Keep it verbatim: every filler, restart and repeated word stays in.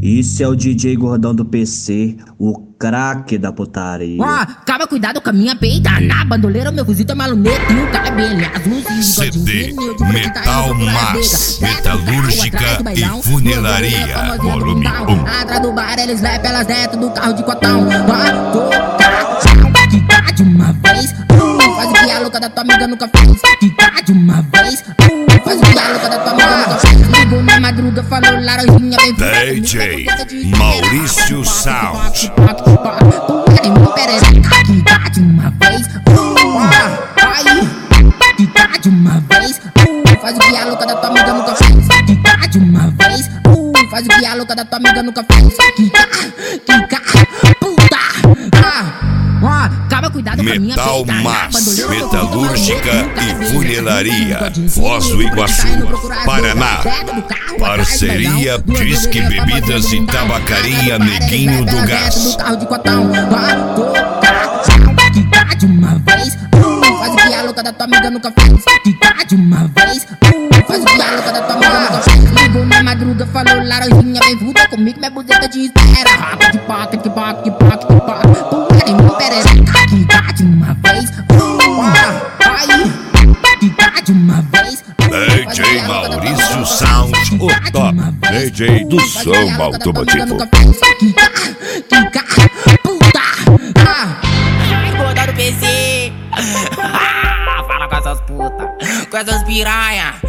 Isso é o D J Gordão do P C, o craque da putaria. Ó, oh, calma, cuidado com a minha peita. Na bandoleira, meu fuzil tá maluneto e o cabelo azul. C D Metal Mas, Metalúrgica e Funilaria, volume um. Atrás do bar, eles levam elas dentro do carro de cotão. Vai tocar, quica de uma vez. Uh, faz o que a louca da tua amiga nunca fez. Quica de uma vez. Uh, faz o que a louca da tua amiga nunca fez. Ligou na madruga, falou laranjinha bem D J Maurício Sound. Quica de uma vez. Aí, quica de uma vez. Uh, faz o que a louca da tua amiga nunca fez. Quica de uma vez. Uh, faz o que a louca da tua amiga nunca fez. Quica, quica, puta. Ah, ó, calma, cuidado com a minha Metal peita. Mas, Metalúrgica e Funilaria, Foz do Iguaçu, Paraná. Parceria Disque Bebidas e Tabacaria Neguinho do Gás. Quica de uma vez. Uh, faz o que a louca da tua amiga nunca fez. Quica de uma vez. Uh, faz o que a louca da tua amiga nunca fez. Ligou na madruga, falou laranjinha bem puta comigo, minha buzeta te espera. Rapa de pocket, que pocket, que pocket, que pocket. Tu tem meu perereca. Quica de uma vez. Uh, aí, quica de uma vez. D J Maurício Sound, o top D J do som automotivo. Quica, quica, puta. Ah. Gordão do P C. Fala com essas putas, com essas piranha.